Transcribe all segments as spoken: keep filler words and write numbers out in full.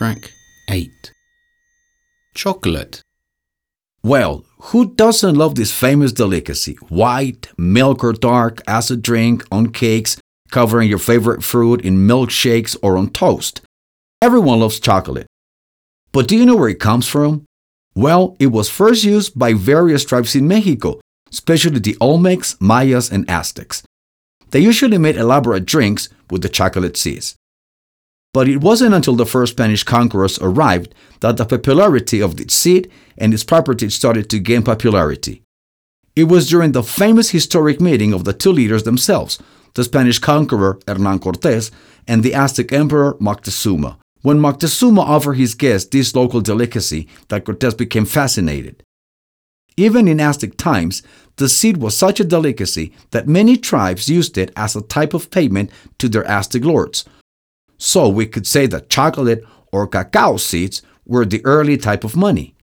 Track eight. Chocolate. Well, who doesn't love this famous delicacy? White, milk or dark, as a drink, on cakes, covering your favorite fruit in milkshakes or on toast. Everyone loves chocolate. But do you know where it comes from? Well, it was first used by various tribes in Mexico, especially the Olmecs, Mayas, and Aztecs. They usually made elaborate drinks with the chocolate seeds. But it wasn't until the first Spanish conquerors arrived that the popularity of the seed and its properties started to gain popularity. It was during the famous historic meeting of the two leaders themselves, the Spanish conqueror Hernán Cortés and the Aztec emperor Moctezuma, when Moctezuma offered his guests this local delicacy that Cortés became fascinated. Even in Aztec times, the seed was such a delicacy that many tribes used it as a type of payment to their Aztec lords. So we could say that chocolate or cacao seeds were the early type of money.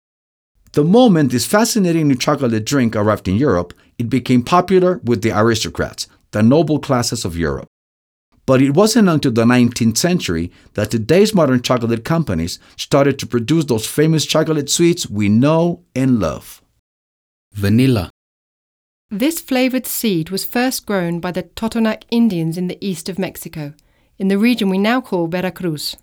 The moment this fascinating new chocolate drink arrived in Europe, it became popular with the aristocrats, the noble classes of Europe. But it wasn't until the nineteenth century that today's modern chocolate companies started to produce those famous chocolate sweets we know and love. Vanilla. This flavored seed was first grown by the Totonac Indians in the east of Mexico, in the region we now call Veracruz.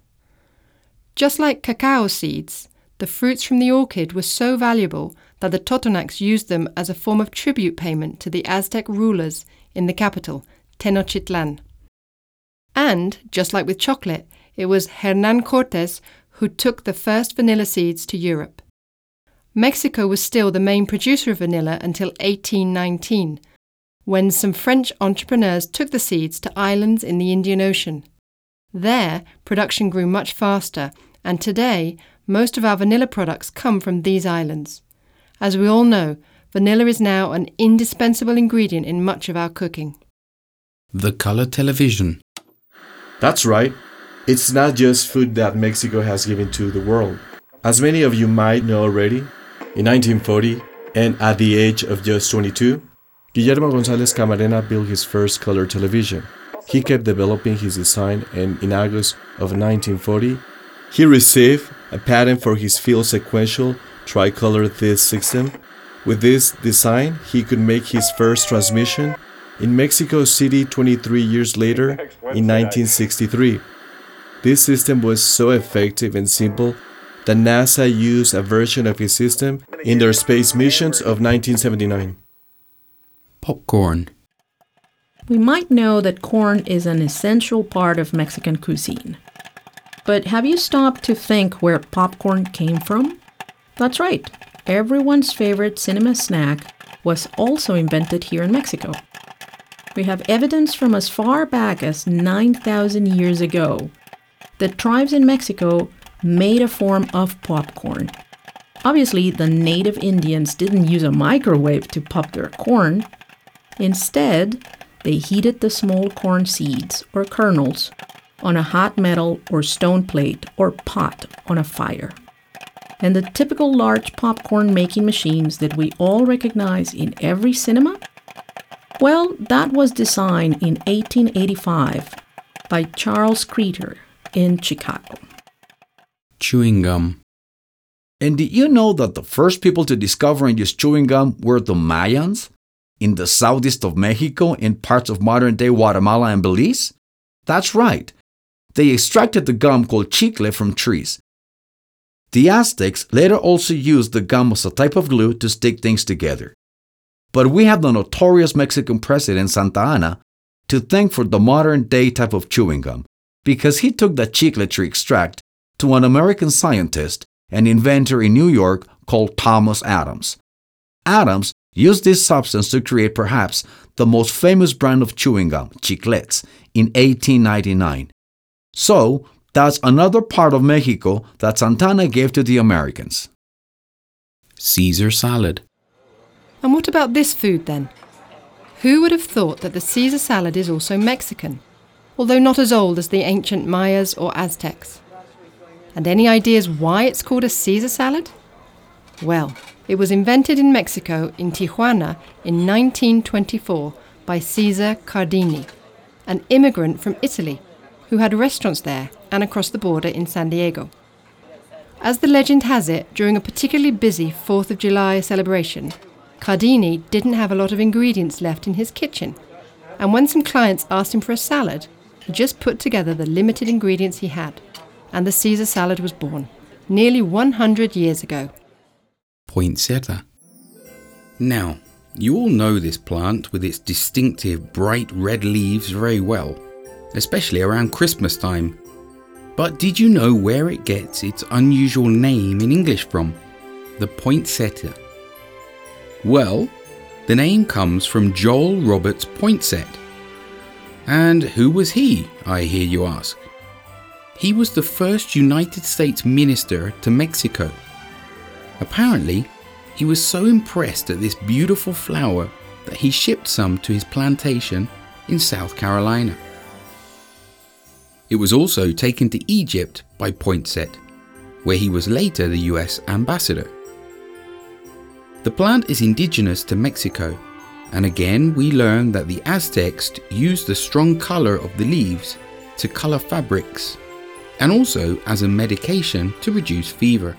Just like cacao seeds, the fruits from the orchid were so valuable that the Totonacs used them as a form of tribute payment to the Aztec rulers in the capital, Tenochtitlan. And, just like with chocolate, it was Hernán Cortés who took the first vanilla seeds to Europe. Mexico was still the main producer of vanilla until eighteen nineteen, when some French entrepreneurs took the seeds to islands in the Indian Ocean. There, production grew much faster, and today, most of our vanilla products come from these islands. As we all know, vanilla is now an indispensable ingredient in much of our cooking. The color television. That's right. It's not just food that Mexico has given to the world. As many of you might know already, in nineteen forty, and at the age of just twenty-two, Guillermo González Camarena built his first color television. He kept developing his design, and in August of nineteen forty, he received a patent for his field sequential tricolor disc system. With this design, he could make his first transmission in Mexico City twenty-three years later, in nineteen sixty-three. This system was so effective and simple that NASA used a version of his system in their space missions of nineteen seventy-nine. Popcorn. We might know that corn is an essential part of Mexican cuisine. But have you stopped to think where popcorn came from? That's right. Everyone's favorite cinema snack was also invented here in Mexico. We have evidence from as far back as nine thousand years ago that tribes in Mexico made a form of popcorn. Obviously, the native Indians didn't use a microwave to pop their corn. Instead, they heated the small corn seeds or kernels on a hot metal or stone plate or pot on a fire. And the typical large popcorn making machines that we all recognize in every cinema? Well, that was designed in eighteen eighty-five by Charles Creter in Chicago. Chewing gum. And did you know that the first people to discover and use chewing gum were the Mayans in the southeast of Mexico and parts of modern-day Guatemala and Belize? That's right. They extracted the gum called chicle from trees. The Aztecs later also used the gum as a type of glue to stick things together. But we have the notorious Mexican president Santa Anna to thank for the modern-day type of chewing gum, because he took the chicle tree extract to an American scientist and inventor in New York called Thomas Adams. Adams used this substance to create perhaps the most famous brand of chewing gum, Chiclets, in eighteen ninety-nine. So, that's another part of Mexico that Santana gave to the Americans. Caesar salad. And what about this food then? Who would have thought that the Caesar salad is also Mexican, although not as old as the ancient Mayas or Aztecs? And any ideas why it's called a Caesar salad? Well, it was invented in Mexico, in Tijuana, in nineteen twenty-four by Cesar Cardini, an immigrant from Italy, who had restaurants there and across the border in San Diego. As the legend has it, during a particularly busy fourth of July celebration, Cardini didn't have a lot of ingredients left in his kitchen, and when some clients asked him for a salad, he just put together the limited ingredients he had, and the Caesar salad was born, nearly one hundred years ago. Poinsettia. Now, you all know this plant with its distinctive bright red leaves very well, especially around Christmas time. But did you know where it gets its unusual name in English from? The poinsettia. Well, the name comes from Joel Roberts Poinsett. And who was he, I hear you ask? He was the first United States minister to Mexico. Apparently, he was so impressed at this beautiful flower that he shipped some to his plantation in South Carolina. It was also taken to Egypt by Poinsett, where he was later the U S ambassador. The plant is indigenous to Mexico, and again we learn that the Aztecs used the strong color of the leaves to color fabrics, and also as a medication to reduce fever.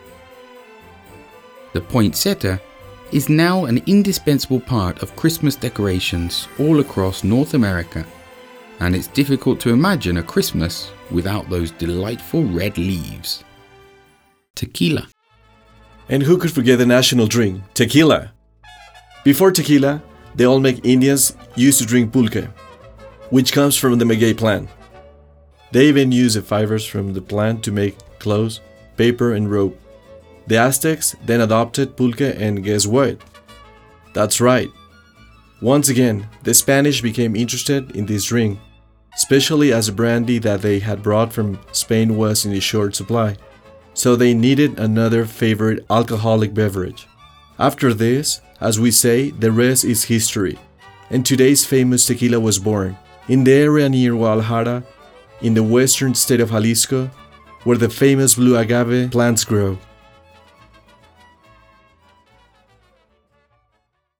The poinsettia is now an indispensable part of Christmas decorations all across North America, and it's difficult to imagine a Christmas without those delightful red leaves. Tequila. And who could forget the national drink, tequila? Before tequila, the Olmec Indians used to drink pulque, which comes from the maguey plant. They even used the fibers from the plant to make clothes, paper, and rope. The Aztecs then adopted pulque, and guess what? That's right. Once again, the Spanish became interested in this drink, especially as the brandy that they had brought from Spain was in short supply, so they needed another favorite alcoholic beverage. After this, as we say, the rest is history, and today's famous tequila was born in the area near Guadalajara, in the western state of Jalisco, where the famous blue agave plants grow.